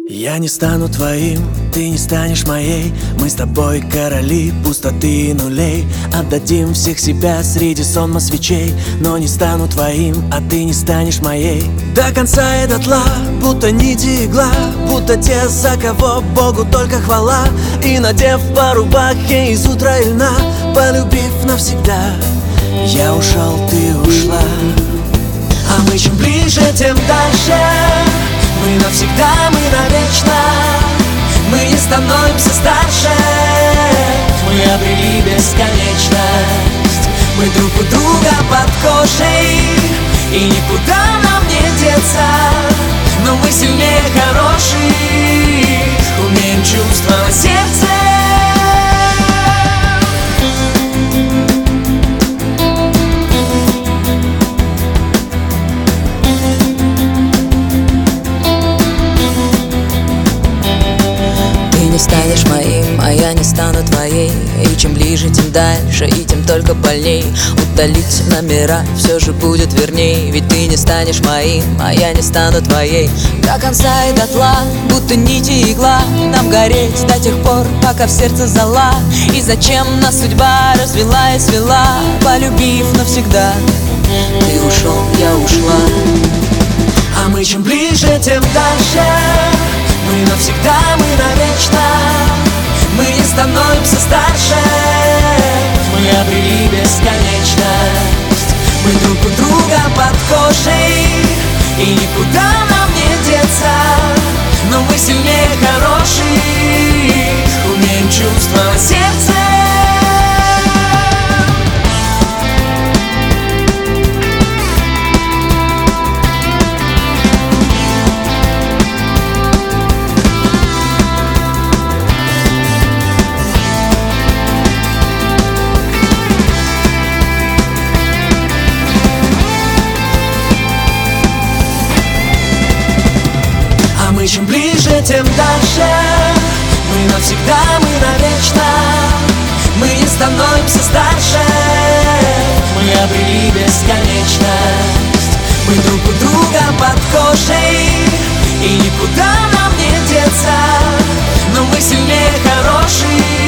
Я не стану твоим, ты не станешь моей. Мы с тобой короли пустоты и нулей. Отдадим всех себя среди сонма свечей. Но не стану твоим, а ты не станешь моей. До конца и дотла, будто нити игла, будто те, за кого Богу только хвала. И надев по рубахе из утра и льна, полюбив навсегда, я ушел, ты ушла. А мы чем ближе, тем дальше. Мы навсегда, мы навечно. Мы не становимся старше. Мы обрели бесконечность. Мы друг у друга под кожей, и никуда нам не деться. Но мы сильнее хороших, умеем чувствовать сердце. Не станешь моим, а я не стану твоей. И чем ближе, тем дальше, и тем только больней. Удалить номера все же будет верней. Ведь ты не станешь моим, а я не стану твоей. До конца и дотла, будто нити игла, нам гореть до тех пор, пока в сердце зола. И зачем нас судьба развела и свела, полюбив навсегда. Ты ушел, я ушла. А мы чем ближе, тем дальше. Мы навсегда, мы навечно. Мы не становимся старше. Мы обрели бесконечность. Мы друг у друга под кожей, и никуда нам не деться. Но мы сильнее хороших, умеем чувствовать сердце. Чем ближе, тем дальше. Мы навсегда, мы навечно. Мы не становимся старше. Мы обрели бесконечность. Мы друг у друга под кожей, и никуда нам не деться. Но мы сильнее хороших,